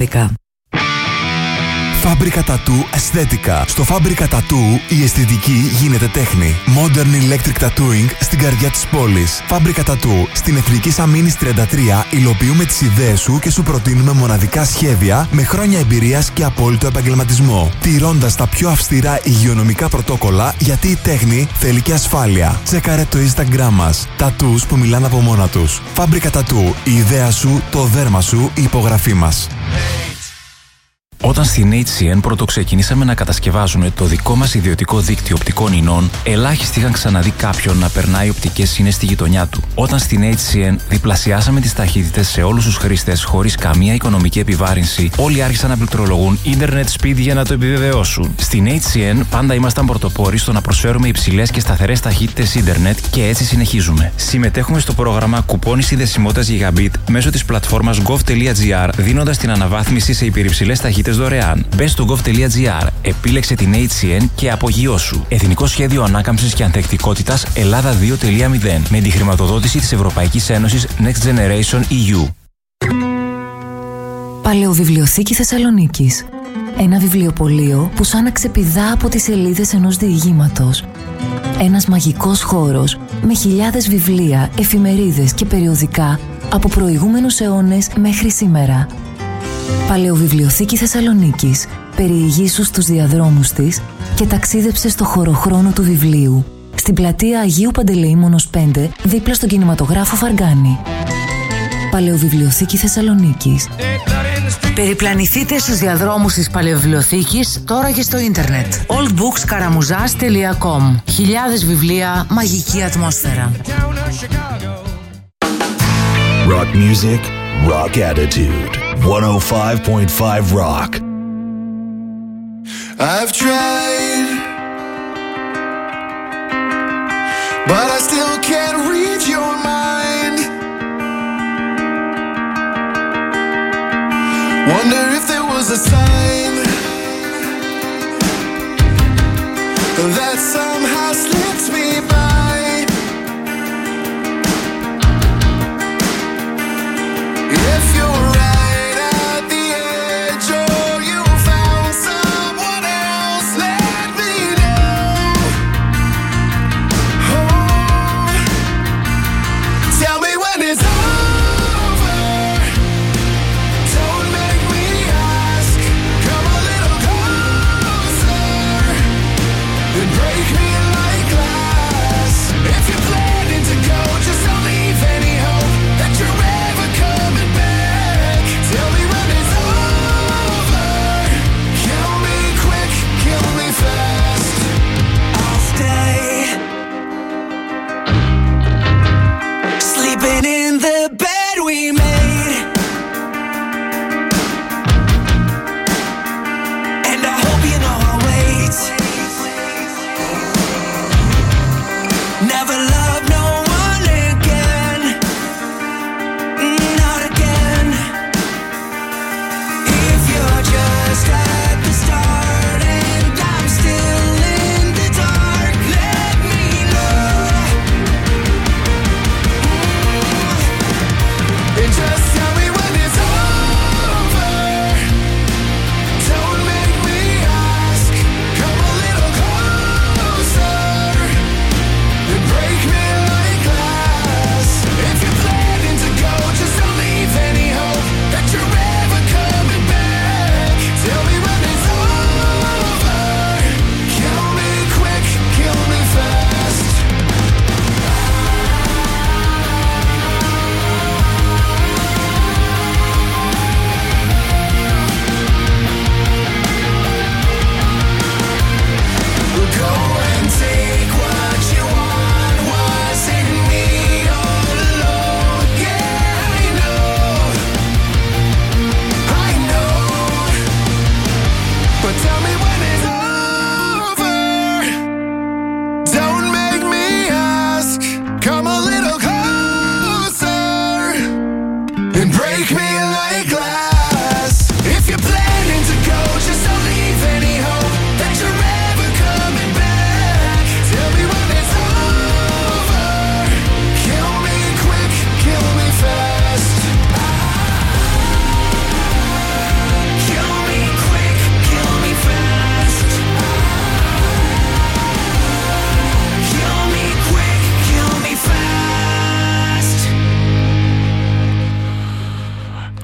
Φάμπρικα. Φάμπρικα Tattoo Αισθέτικα. Στο Φάμπρικα Tattoo η αισθητική γίνεται τέχνη. Modern Electric Tattooing στην καρδιά της πόλης. Φάμπρικα Tattoo στην Εθνική Σαμίνης 33 υλοποιούμε τις ιδέες σου και σου προτείνουμε μοναδικά σχέδια με χρόνια εμπειρίας και απόλυτο επαγγελματισμό. Τηρώντας τα πιο αυστηρά υγειονομικά πρωτόκολλα, γιατί η τέχνη θέλει και ασφάλεια. Τσέκαρε το Instagram μας. Tattoos που μιλάνε από μόνα τους. Φάμπρικα Tattoo. Η ιδέα σου, το δέρμα σου, η υπογραφή μας. Όταν στην HCN πρώτο ξεκινήσαμε να κατασκευάζουμε το δικό μας ιδιωτικό δίκτυο οπτικών ινών, ελάχιστοι είχαν ξαναδεί κάποιον να περνάει οπτικές ίνες στη γειτονιά του. Όταν στην HCN διπλασιάσαμε τις ταχύτητες σε όλους τους χρήστες χωρίς καμία οικονομική επιβάρυνση, όλοι άρχισαν να πληκτρολογούν ίντερνετ speed για να το επιβεβαιώσουν. Στην HCN πάντα ήμασταν πρωτοπόροι στο να προσφέρουμε υψηλές και σταθερές ταχύτητες ίντερνετ και έτσι συνεχίζουμε. Συμμετέχουμε στο πρόγραμμα κουπόνι συνδεσιμότητας Gigabit μέσω της πλατφόρμας gov.gr, δίνοντας την αναβάθμιση σε υπερυψηλές ταχύτητες δωρεάν. Μπες στο gov.gr, επίλεξε την HCN και απογειώσου. Εθνικό Σχέδιο Ανάκαμψης και Ανθεκτικότητας Ελλάδα 2.0 με τη χρηματοδότηση της Ευρωπαϊκής Ένωσης Next Generation EU. Παλαιοβιβλιοθήκη Θεσσαλονίκης. Ένα βιβλιοπωλείο που σαν να ξεπηδά από τις σελίδες ενός διηγήματος. Ένας μαγικός χώρος με χιλιάδες βιβλία, εφημερίδες και περιοδικά από προηγούμενους αιώνες μέχρι σήμερα. Παλαιοβιβλιοθήκη Θεσσαλονίκης. Περιηγήσου στους διαδρόμους της και ταξίδεψε στο χωροχρόνο του βιβλίου. Στην πλατεία Αγίου Παντελεήμονος 5, δίπλα στον κινηματογράφο Φαργκάνη. Παλαιοβιβλιοθήκη Θεσσαλονίκης. Περιπλανηθείτε στους διαδρόμους της Παλαιοβιβλιοθήκης τώρα και στο ίντερνετ. oldbookskaramuzas.com. Χιλιάδες βιβλία, μαγική ατμόσφαιρα. Rock music, rock attitude. 105.5 Rock. I've tried, but I still can't read your mind. Wonder if there was a sign that somehow slipped me by. If you're right at the edge or you found someone else, let me know. Oh, tell me when it's over. Don't make me ask. Come a little closer and break me like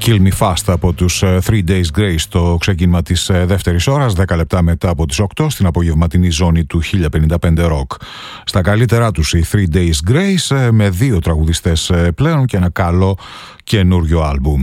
Kill Me Fast από τους 3 Days Grace στο ξεκίνημα της δεύτερης ώρας, 10 λεπτά μετά από τις 8 στην απογευματινή ζώνη του 1055 Rock. Στα καλύτερά τους οι 3 Days Grace με 2 τραγουδιστές πλέον και ένα καλό καινούριο άλμπουμ.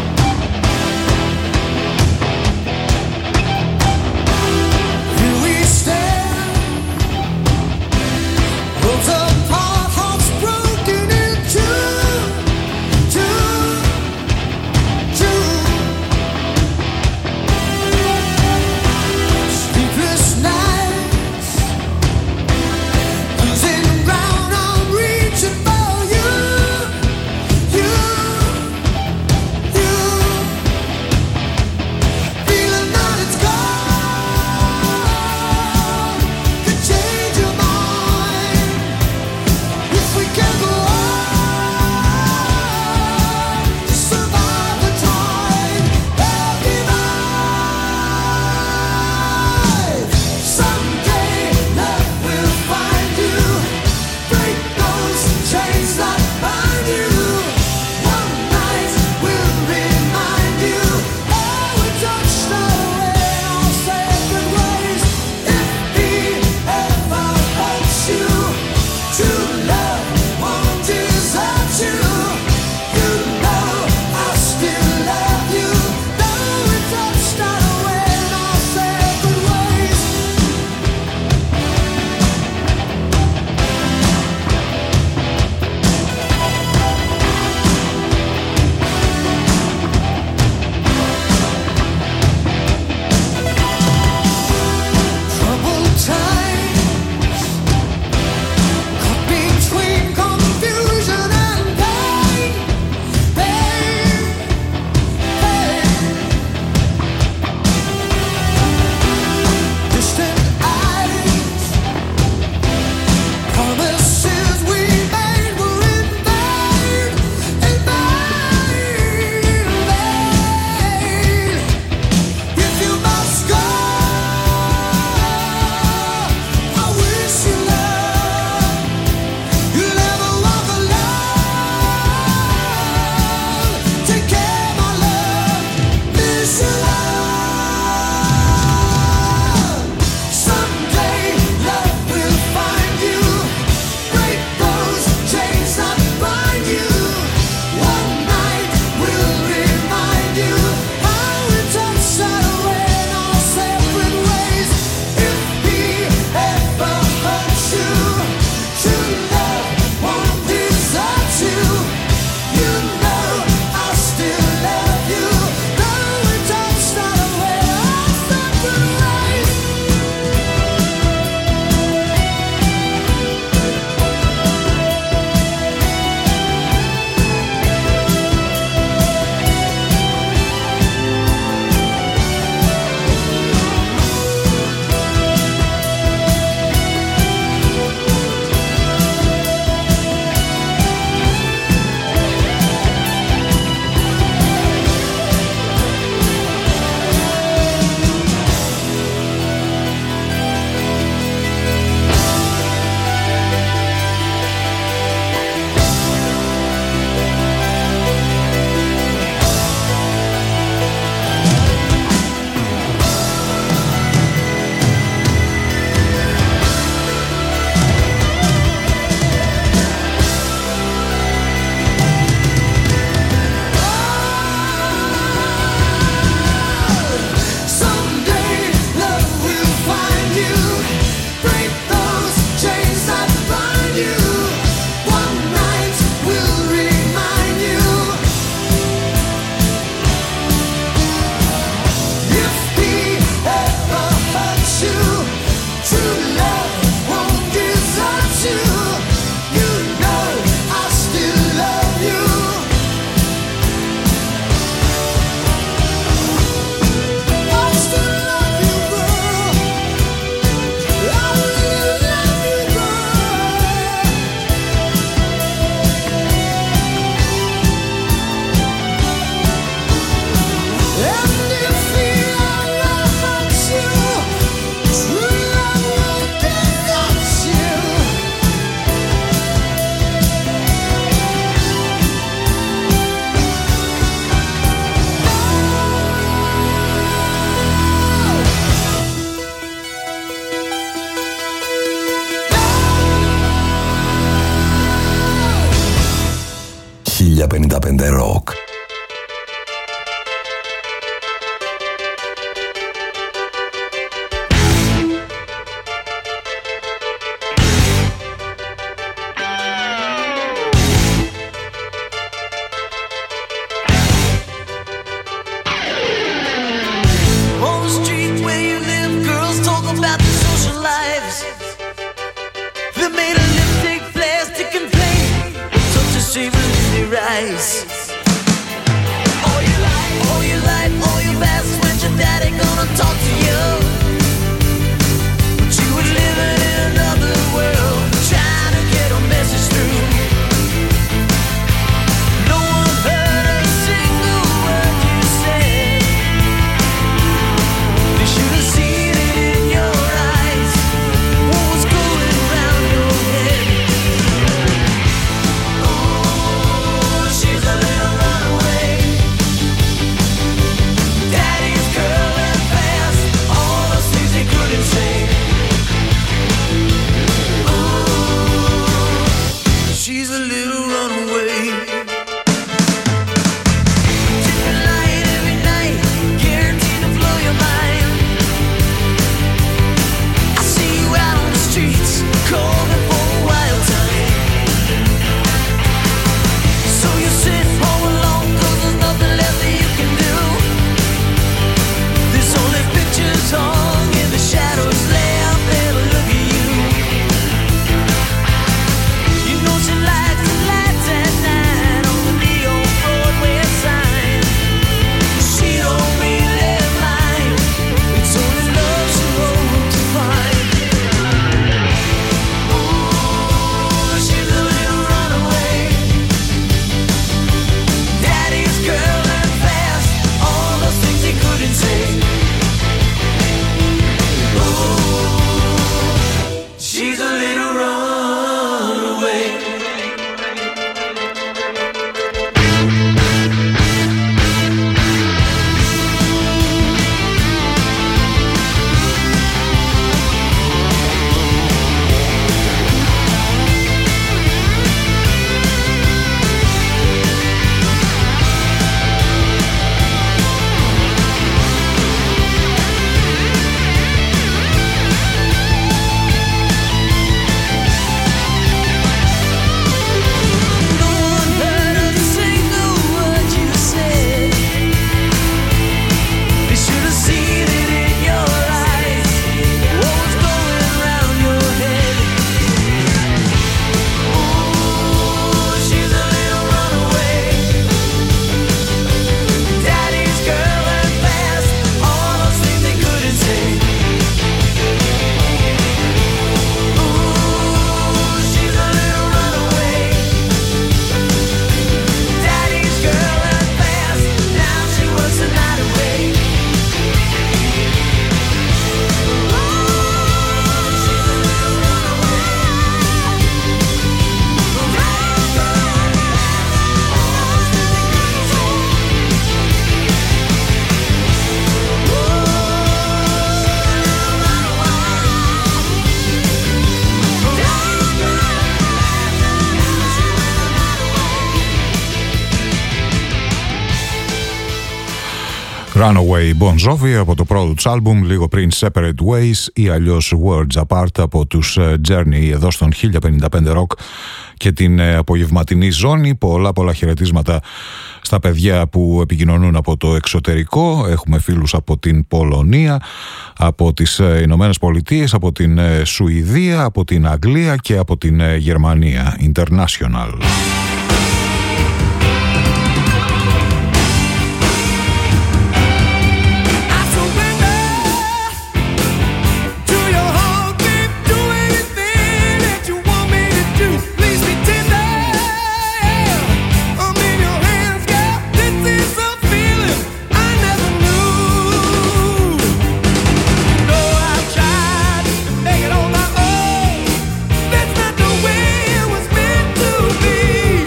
We 1055 Rock. Runaway Bon Jovi από το πρώτο τους άλμπουμ, λίγο πριν Separate Ways ή αλλιώς Worlds Apart από τους Journey εδώ στον 1055 Rock και την απογευματινή ζώνη. Πολλά χαιρετίσματα στα παιδιά που επικοινωνούν από το εξωτερικό. Έχουμε φίλους από την Πολωνία, από τις Ηνωμένες Πολιτείες, από την Σουηδία, από την Αγγλία και από την Γερμανία. International. That's not the way it was meant to be.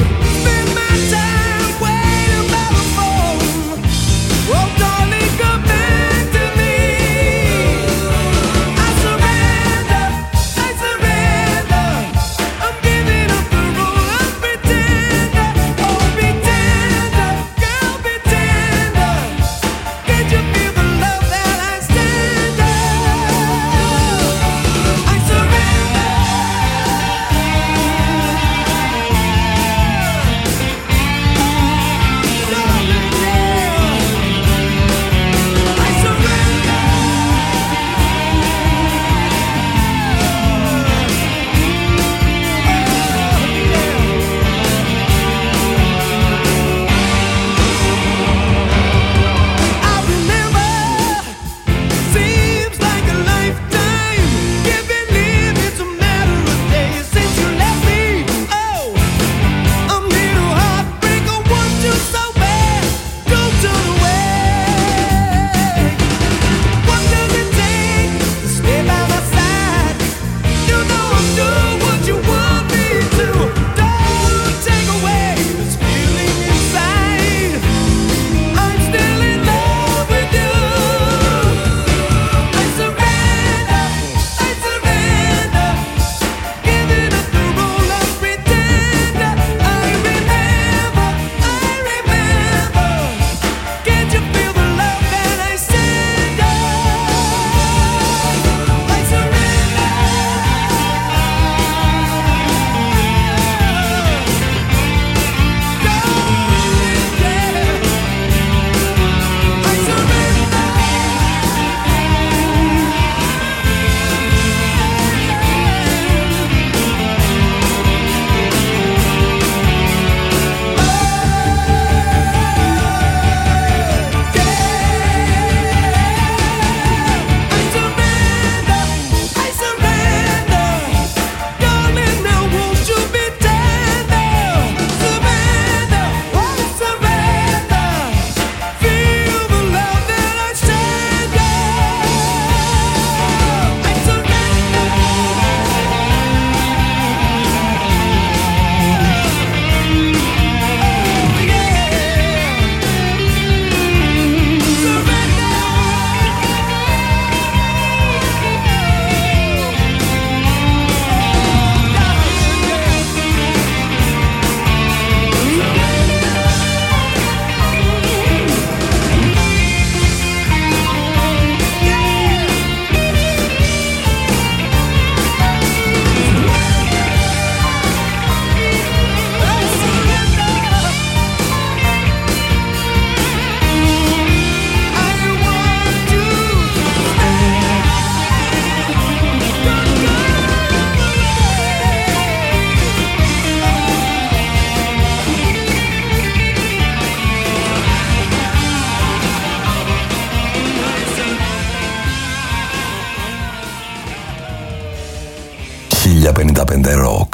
Rock.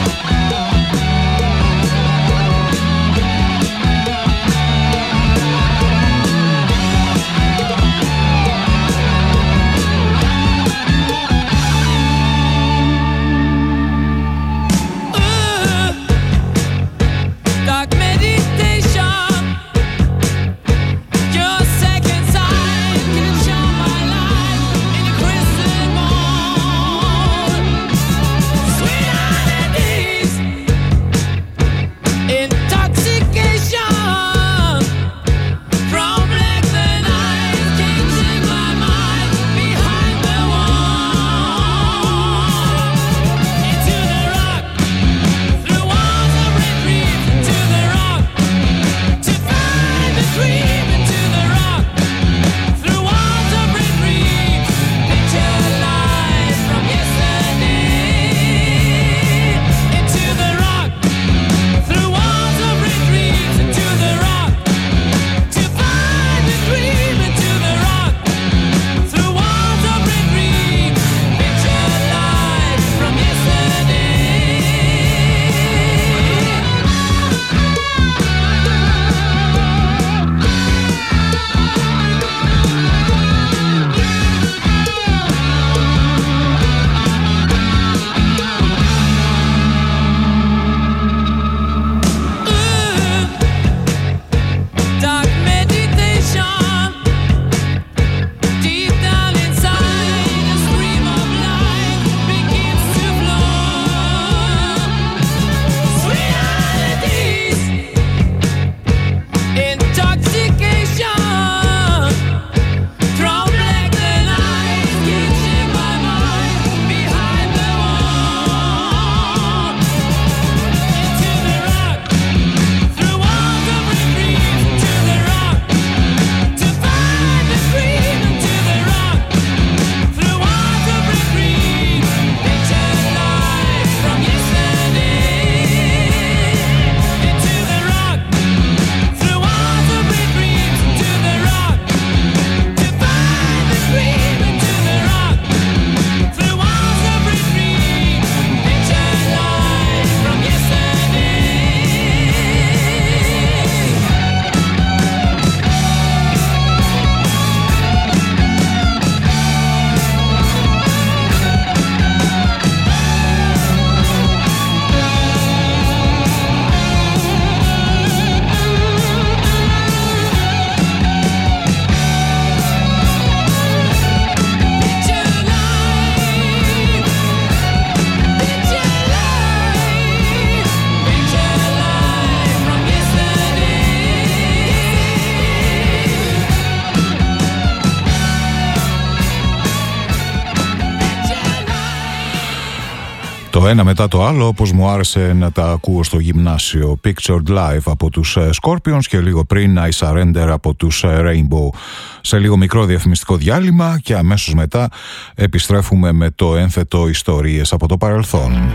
Το ένα μετά το άλλο, όπως μου άρεσε να τα ακούω στο γυμνάσιο. Pictured Live από τους Scorpions και λίγο πριν I Surrender από τους Rainbow. Σε λίγο μικρό διαφημιστικό διάλειμμα και αμέσως μετά επιστρέφουμε με το ένθετο ιστορίες από το παρελθόν.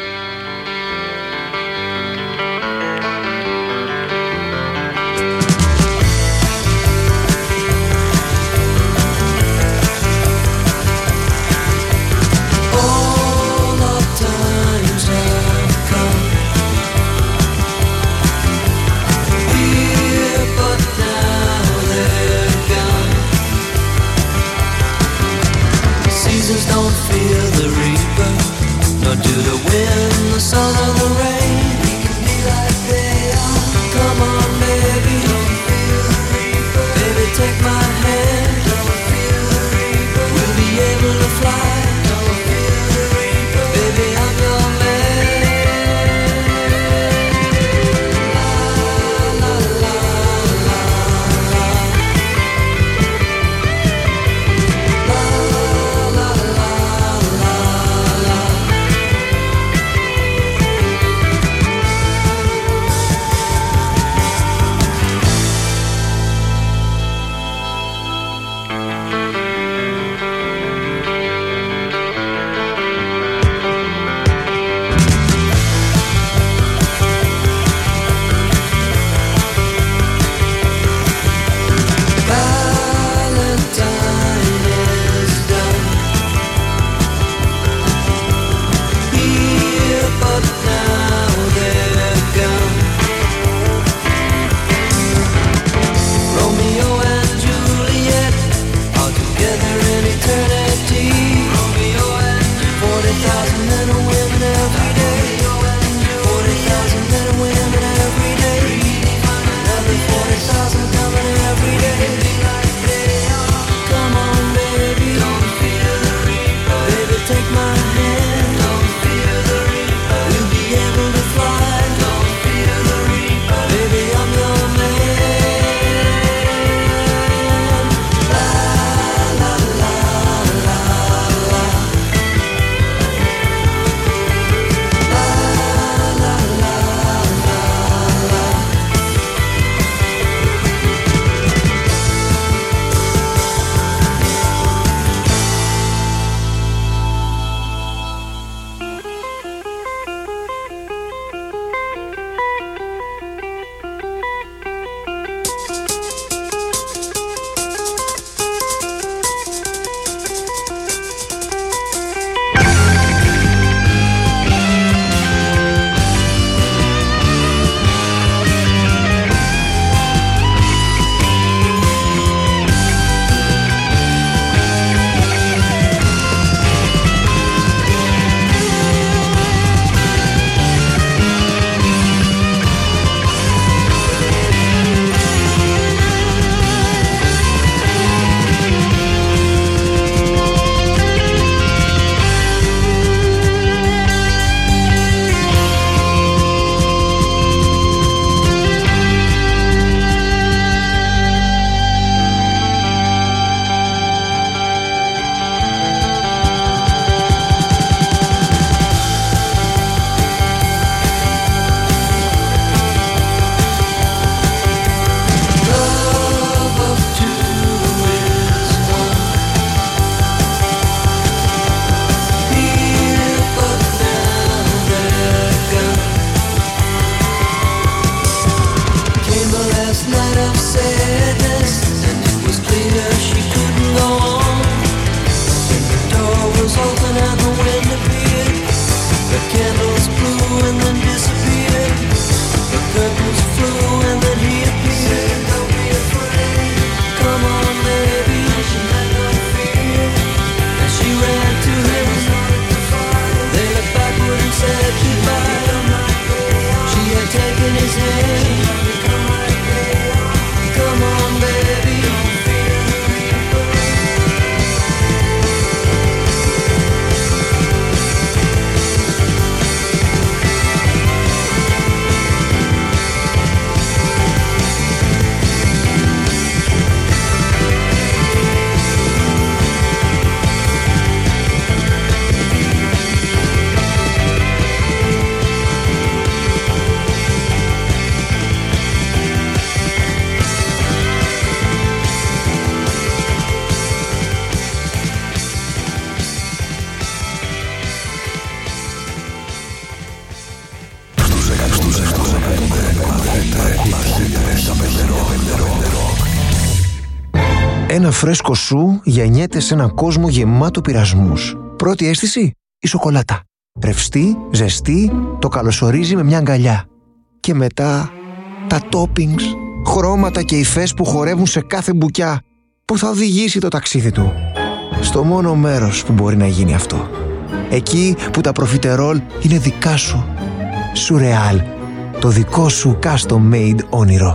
Don't fear the reaper, nor do the wind, the sun or the rain. We can be like they are. Come on, baby, don't fear the reaper. Baby, take my hand. Don't fear the reaper. We'll be able to fly. Don't fear the reaper. Baby, I'm your man. La la la la la. La la la. men and women every day. 40,000 men and women every day. Another 40,000 coming every day. Come on, baby. Don't fear the reaper. Baby, take my hand. Don't fear the reaper. We'll be able to fly. Don't fear the reaper. Baby, I'm your man. La la la la la. La la la la la. Ένα φρέσκο σου γεννιέται σε έναν κόσμο γεμάτο πειρασμούς. Πρώτη αίσθηση, η σοκολάτα. Ρευστή, ζεστή, το καλωσορίζει με μια αγκαλιά. Και μετά, τα toppings, χρώματα και υφές που χορεύουν σε κάθε μπουκιά, που θα οδηγήσει το ταξίδι του στο μόνο μέρος που μπορεί να γίνει αυτό. Εκεί που τα προφιτερόλ είναι δικά σου. Σουρεάλ, το δικό σου custom made όνειρο.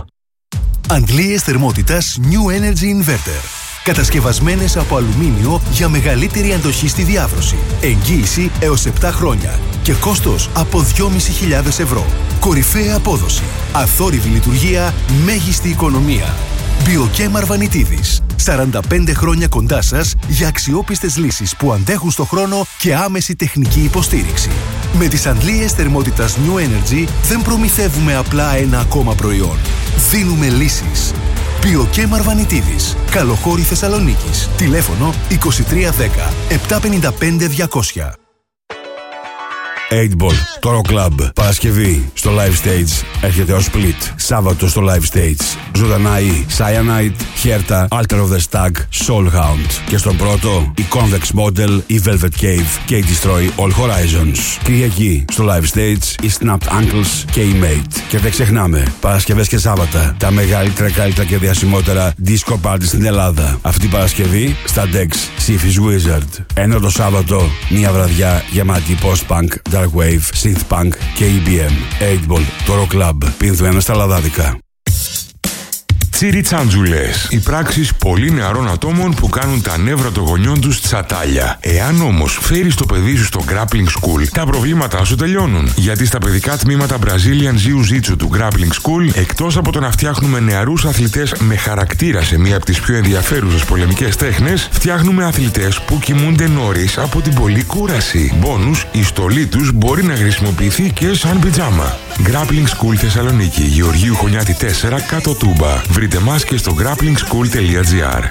Αντλίες θερμότητας New Energy Inverter. Κατασκευασμένες από αλουμίνιο για μεγαλύτερη αντοχή στη διάβρωση. Εγγύηση έως 7 χρόνια. Και κόστος από 2.500 ευρώ. Κορυφαία απόδοση. Αθόρυβη λειτουργία. Μέγιστη οικονομία. Biochem Αρβανιτίδης. 45 χρόνια κοντά σας για αξιόπιστες λύσεις που αντέχουν στο χρόνο και άμεση τεχνική υποστήριξη. Με τις αντλίες θερμότητας New Energy δεν προμηθεύουμε απλά ένα ακόμα προϊόν. Δίνουμε λύσεις. Biochem Αρβανιτίδης. Καλοχώρη Θεσσαλονίκης. Τηλέφωνο 2310 755 200. 8 Ball, το Rock Club. Παρασκευή στο Live Stage έρχεται ο Split. Σάββατο στο Live Stage Ζωντανάη, Cyanide, Herta, Altar of the Stag, Soulhound. Και στον πρώτο η Convex Model, η Velvet Cave και η Destroy All Horizons. Κυριακή στο Live Stage η Snapped Ankles και η Mate. Και δεν ξεχνάμε, Παρασκευές και Σάββατα, τα μεγαλύτερα, καλύτερα και διασημότερα disco party στην Ελλάδα. Αυτή την Παρασκευή στα Dex Syphis Wizard. Ενώ το Σάββατο μια βραδιά γεμάτη post-punk, dark wave, synth punk και EBM. 8 Ball, το Rock Club. Πίνθου ένα στα λαδάδικα. Τσιριτσάντζουλες. Οι πράξεις πολύ νεαρών ατόμων που κάνουν τα νεύρα των γονιών τους τσατάλια. Εάν όμως φέρεις το παιδί σου στο Grappling School, τα προβλήματά σου τελειώνουν. Γιατί στα παιδικά τμήματα Brazilian Jiu-Jitsu του Grappling School, εκτός από το να φτιάχνουμε νεαρούς αθλητές με χαρακτήρα σε μία από τις πιο ενδιαφέρουσες πολεμικές τέχνες, φτιάχνουμε αθλητές που κοιμούνται νωρίς από την πολλή κούραση. Μπόνους, η στολή τους μπορεί να χρησιμοποιηθεί και σαν πιτζάμα. Grappling School Θεσσαλονίκη, Γεωργίου Χωνιάτη 4, κάτω Τούμπα. Βρείτε μας και στο grapplingschool.gr.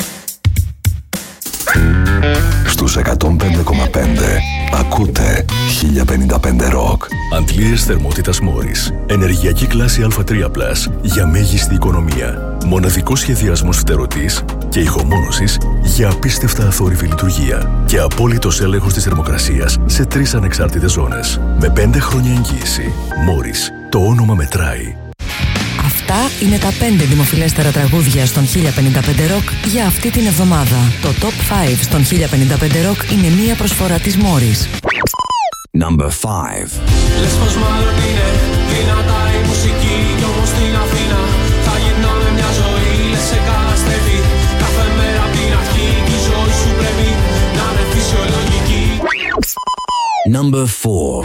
Στους 105,5 ακούτε 1055 Rock. Αντλίες θερμότητας Μόρις. Ενεργειακή κλάση Α3+, για μέγιστη οικονομία. Μοναδικός σχεδιασμός φτερωτής και ηχομόνωσης για απίστευτα αθόρυβη λειτουργία. Και απόλυτος έλεγχος της θερμοκρασίας σε 3 ανεξάρτητες ζώνες. Με 5 χρόνια εγγύηση. Μόρις. Το όνομα μετράει. Αυτά είναι τα 5 δημοφιλέστερα τραγούδια στον 1055 Rock για αυτή την εβδομάδα. Το Top 5 στον 1055 Rock είναι μία προσφορά της Morris. Number 5. Λες πως μάλλον είναι δυνατά η μουσική κι όμως στην Αθήνα θα γυρνάμε μια ζωή, λες σε καταστρέφει κάθε μέρα απ' την αρχή κι η ζωή σου πρέπει να είναι φυσιολογική. Number 4.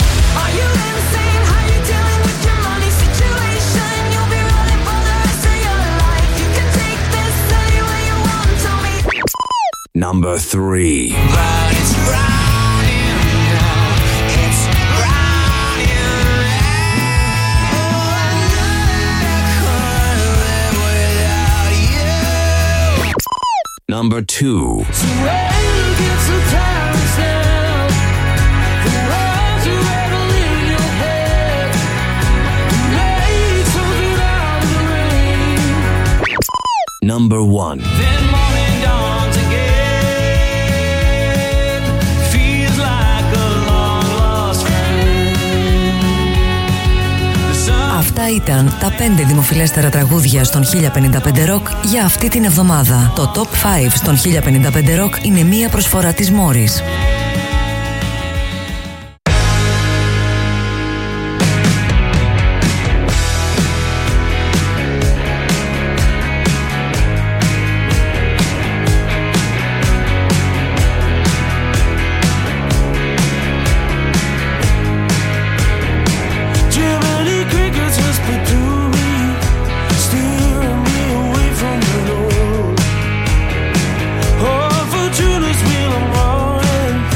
Number 3. But it's running now, it's running now. Oh, I know that I can't live without you. Number 2. So when you get so tired now, the words you ever in your head, make something out of the rain. Number 1. Then morning dawns again. Αυτά ήταν τα 5 δημοφιλέστερα τραγούδια στον 1055 Rock για αυτή την εβδομάδα. Το Top 5 στον 1055 Rock είναι μία προσφορά της Morris. Wheel I'm running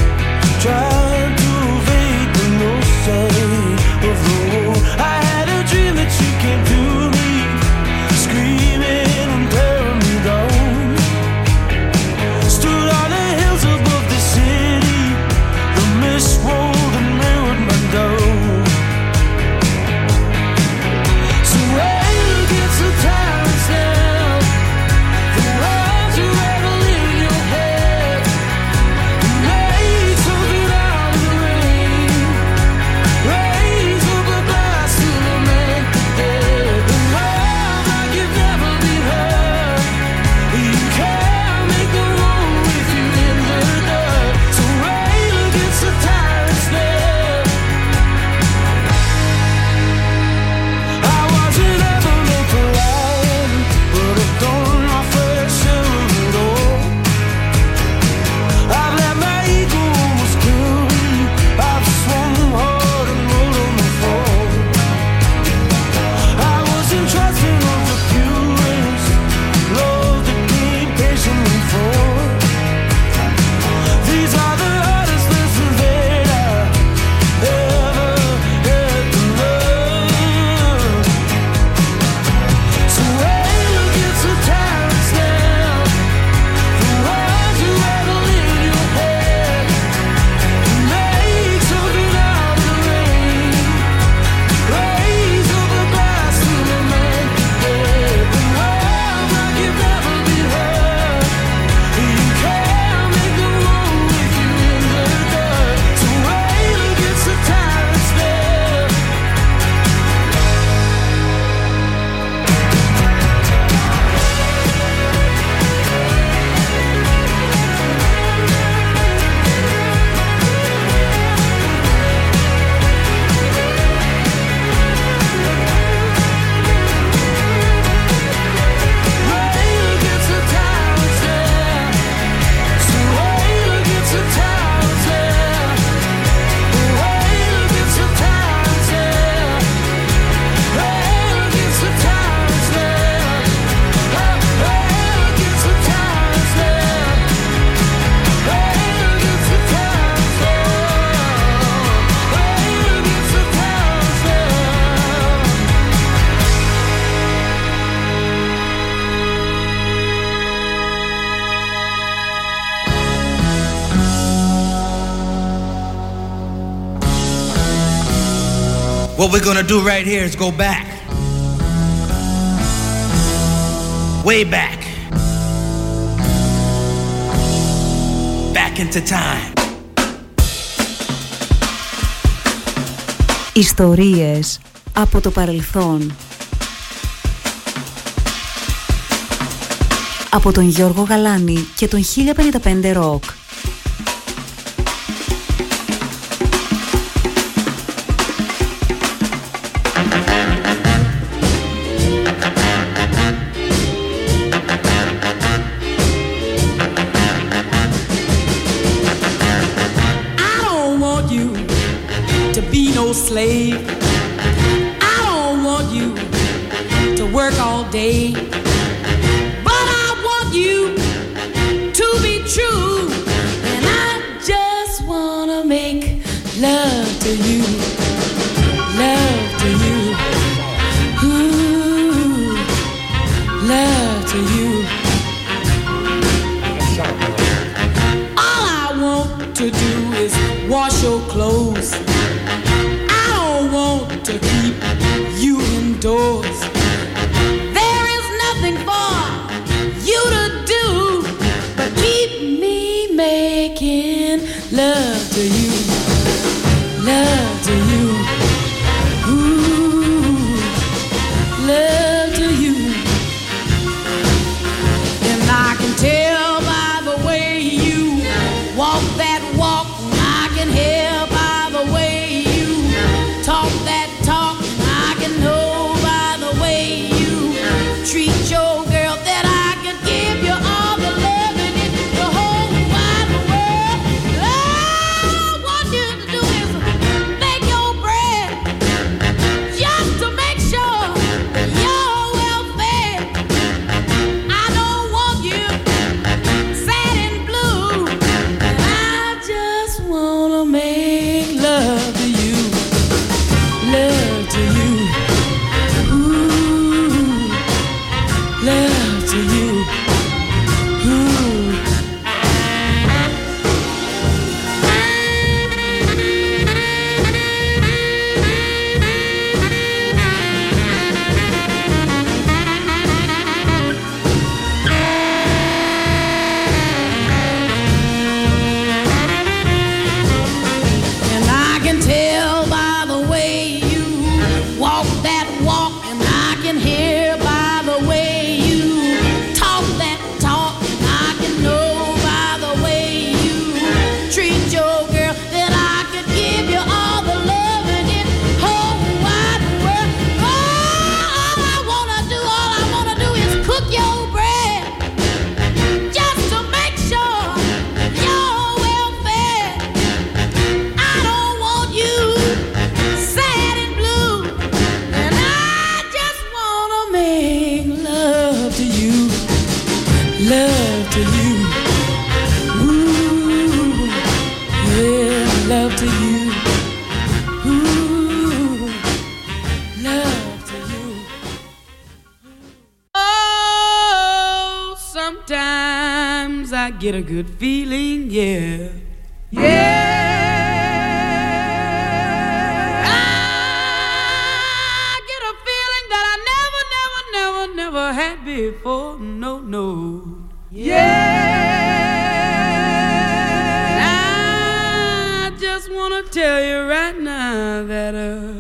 What we're gonna do right here is go back. Way back. Back into time. Ιστορίες από το παρελθόν. Από τον Γιώργο Γαλάνη και τον 1055 Rock. Slave. I don't want you to work all day, but I want you to be true, and I just wanna make love to you, love to you, ooh, love to you. All I want to do is wash your clothes. To keep you indoors. There is nothing for you to do but keep me making love to you, love to you, ooh, love to you. And I can tell by the way you walk that walk, I can hear by the way you talk that talk, I can know by the way you treat your girl that I could give you all the love in the whole wide world. All I want you to do is make your bread just to make sure that you're well fed. I don't want you sad and blue, and I just wanna make love to you. Love to you, ooh, love to you, ooh. And I can tell by the way walk that walk, and I can hear by the way you talk that talk, and I can know by the way you treat your girl that I could give you all the love in this whole wide world. All I wanna do is cook your bread just to make sure you're well fed. I don't want you sad and blue, and I just wanna make love to you, love to you, ooh, yeah, love to you, ooh, love to you. Oh, sometimes I get a good feeling, yeah, yeah. Never had before, no, no. Yeah. I just wanna tell you right now that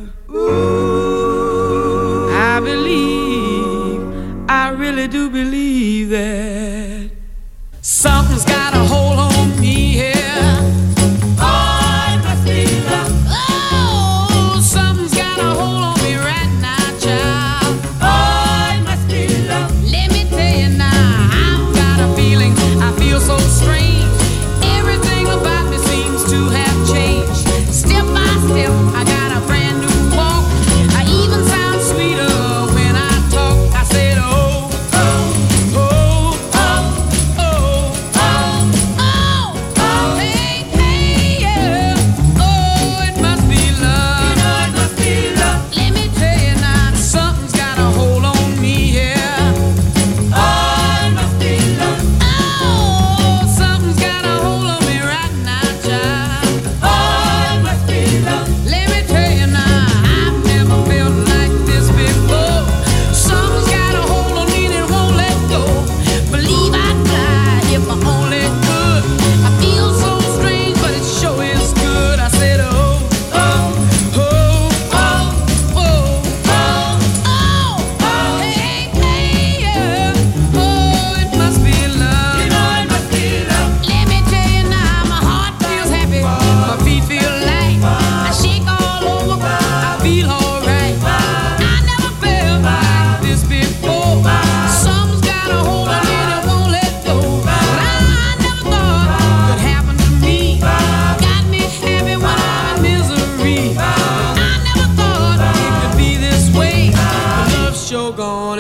ooh, I believe, I really do believe that something's got a hold on me here. Oh, it must be love. Oh, something's got a hold on me right now, child. Let me tell you now, I've got a feeling, I feel so strange. Everything about me seems to have changed. Step by step, I got a brand new walk. I even sound sweeter when I talk. I said, oh, oh, oh, oh, oh, oh, oh.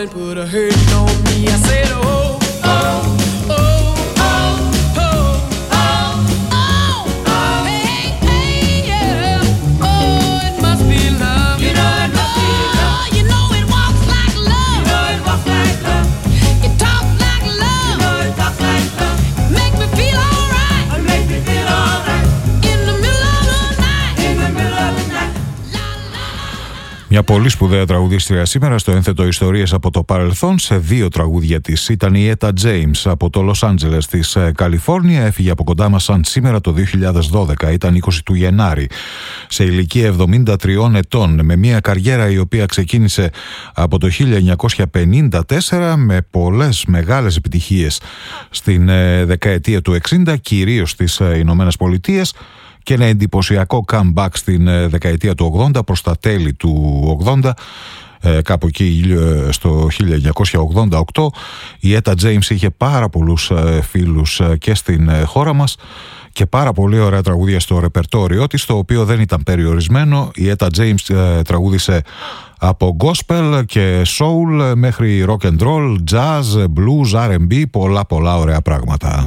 and put a hurting on me. I said, oh, oh, oh, oh, oh, oh, oh, hey, hey, yeah. Oh, it must be love. You know it must be love. You know it walks like love. You know it walks like love. It talks like love. You know it talks like love. Make me feel alright. Make me feel alright. In the middle of the night. In the middle of the night. Μια πολύ σπουδαία τραγουδίστρια σήμερα στο ένθετο ιστορίες από το παρελθόν σε δύο τραγούδια της. Ήταν η Etta James από το Λος Άντζελες της Καλιφόρνια. Έφυγε από κοντά μας σαν σήμερα το 2012. Ήταν 20 του Γενάρη. Σε ηλικία 73 ετών. Με μια καριέρα η οποία ξεκίνησε από το 1954 με πολλές μεγάλες επιτυχίες στην δεκαετία του 60, κυρίως στις Ηνωμένες Πολιτείες, και ένα εντυπωσιακό comeback στην δεκαετία του 80, προς τα τέλη του 80, κάπου εκεί στο 1988. Η Etta James είχε πάρα πολλούς φίλους και στην χώρα μας και πάρα πολύ ωραία τραγούδια στο ρεπερτόριό της, το οποίο δεν ήταν περιορισμένο. Η Etta James τραγούδισε από gospel και soul μέχρι rock and roll, jazz, blues, R&B, πολλά ωραία πράγματα.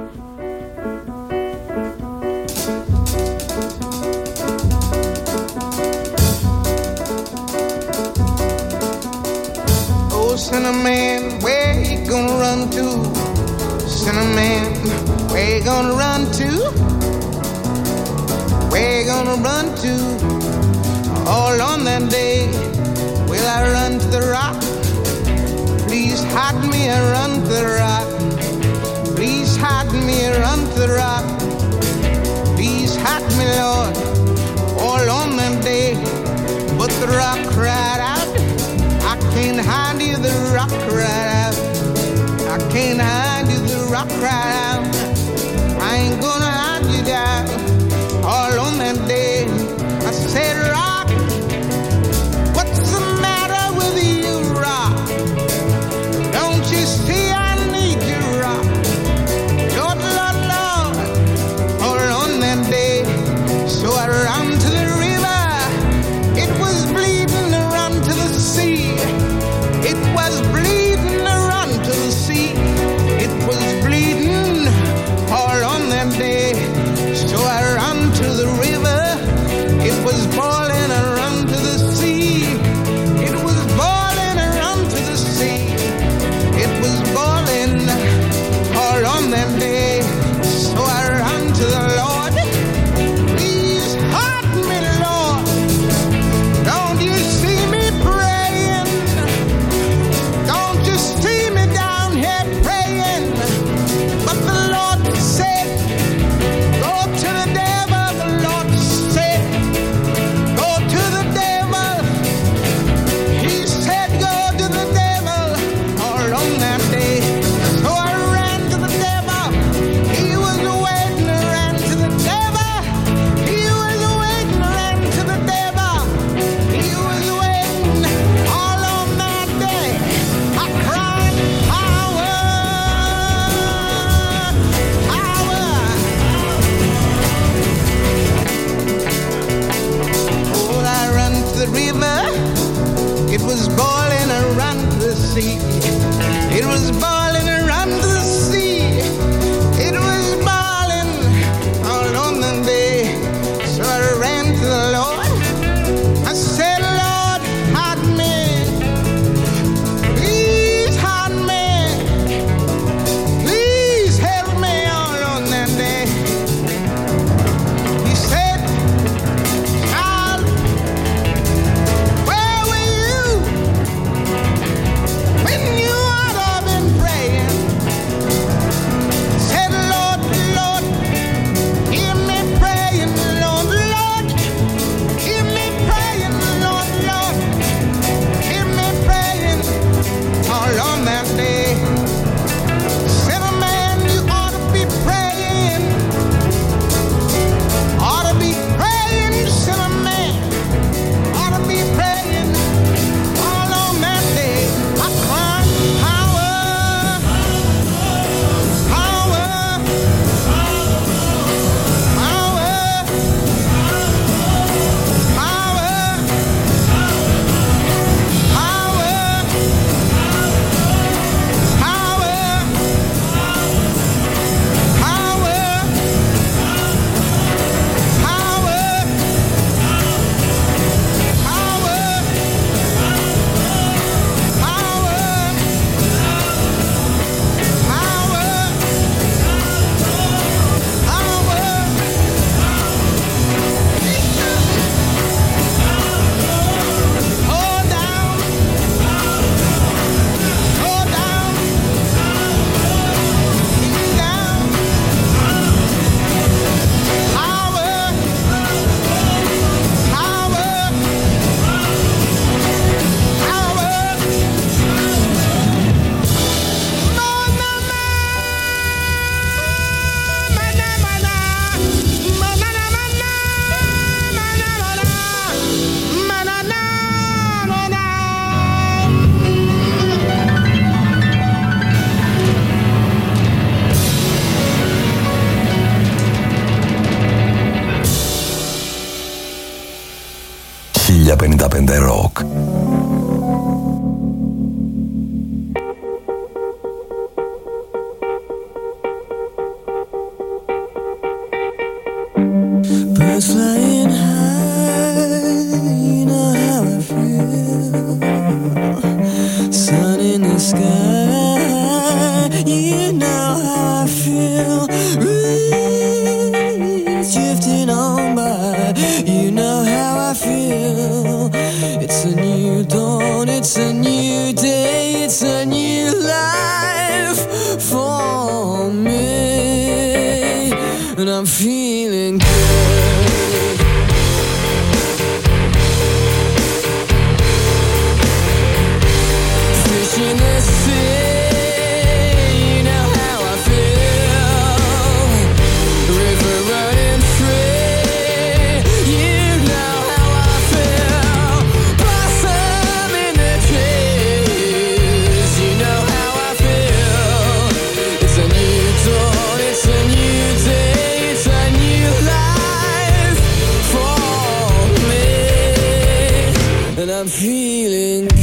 Cinnamon, where you gonna run to? Cinnamon, where you gonna run to? Where you gonna run to? All on that day, will I run to the rock? Please hide me and run to the rock. Please hide me and run to the rock. Please hide me, Lord, all on that day. But the rock cried out, I can't hide you, the rock cried out. I can't hide you, the rock cried out. I ain't gonna hide you down. All on that day, I said, rock, what's the matter with you, rock? Don't you see I need you, rock? Lord, Lord, Lord. All on that day, so I ran to the river. It was bleeding to run to the sea. It was bleeding to run to the sea. It was bleeding all on that day. So I ran to the river. It was boiling and run to the sea. It was boiling and run to the sea. It was boiling all on that day. So I ran to the Lord. Please hide me, Lord. Don't you see me praying? Don't you see me down here praying? But the Lord said, go to the devil. The Lord said, go to the devil. He said, go to the devil all on that day. So I ran to the devil. He was waiting, I ran to the devil. He was waiting, I ran to the devil. He was waiting all on that day. I cried, power, power. Oh, I ran to the river. It was boiling, I ran to the sea. It was boiling, I ran to the sea. It was boiling all on the day. So I ran to the Lord. I said, Lord, hide me. Please hide me. Please help me all on that day. He said, child, where were you when you ought to have been praying? 1055 Rock. Birds flying high, you know how I feel. Sun in the sky, you know how I feel. Breeze drifting on by, you know how I feel. It's a new dawn, it's a new day, it's a new life for me, and I'm feeling good. Fish in the sea, you know how I feel. River running free, you know how I feel. Blossom in the trees, you know how I feel. It's a new dawn, it's a new day, it's a new life for me, and I'm feeling good.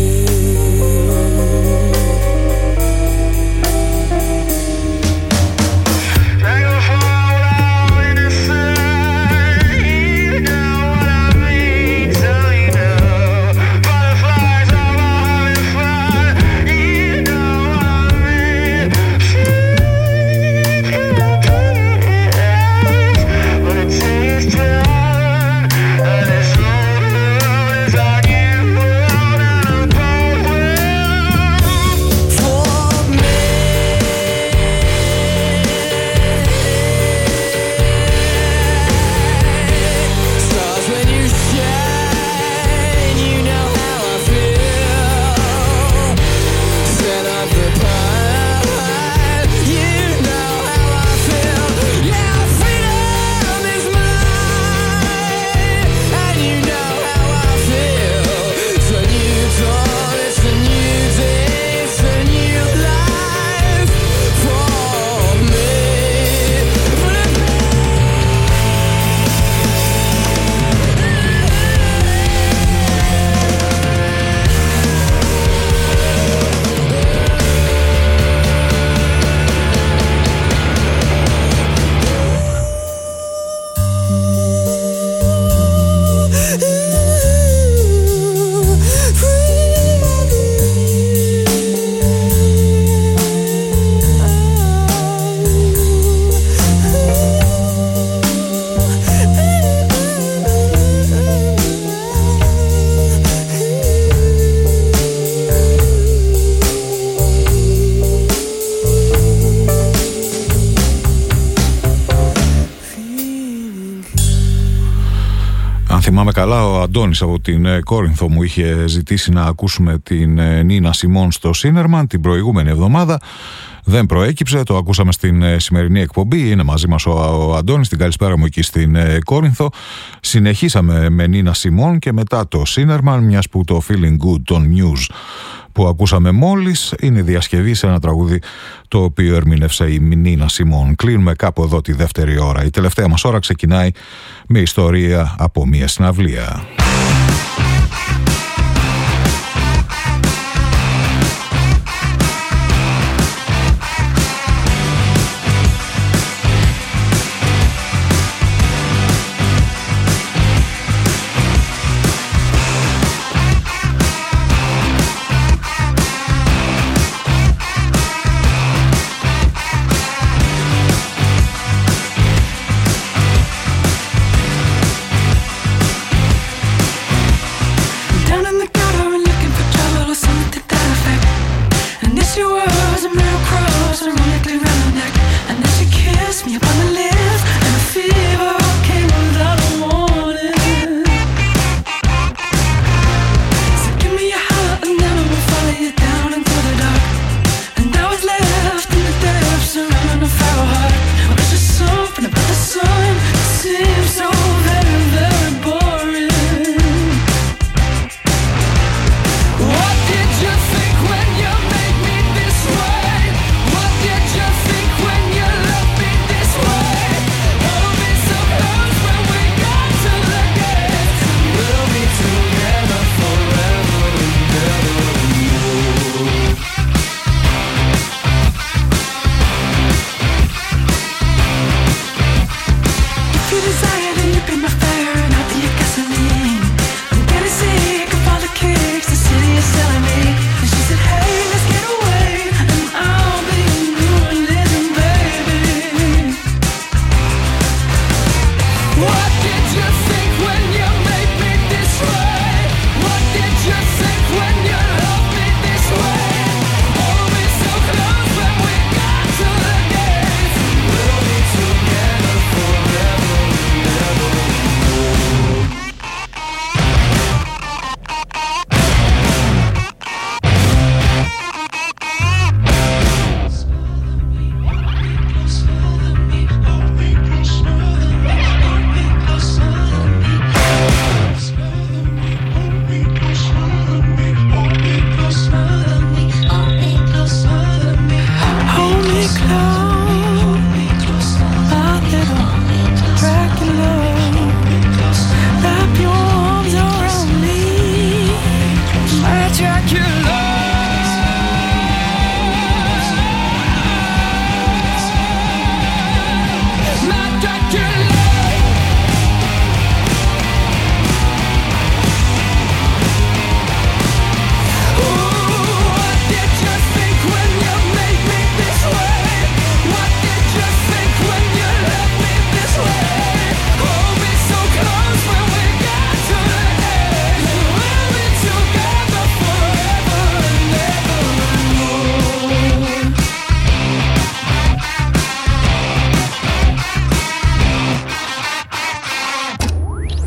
Θυμάμαι καλά, ο Αντώνης από την Κόρινθο μου είχε ζητήσει να ακούσουμε την Νίνα Σιμών στο Σίνερμαν την προηγούμενη εβδομάδα. Δεν προέκυψε, το ακούσαμε στην σημερινή εκπομπή. Είναι μαζί μας ο Αντώνης, την καλησπέρα μου εκεί στην Κόρινθο. Συνεχίσαμε με Νίνα Σιμών και μετά το Σίνερμαν, μιας που το Feeling Good των News που ακούσαμε μόλις είναι διασκευή σε ένα τραγούδι το οποίο ερμήνευσε η Νίνα Σιμών. Κλείνουμε κάπου εδώ τη δεύτερη ώρα. Η τελευταία μας ώρα ξεκινάει με ιστορία από μια συναυλία.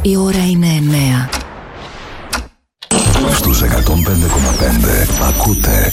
Η ώρα είναι 9. Στους 105,5 ακούτε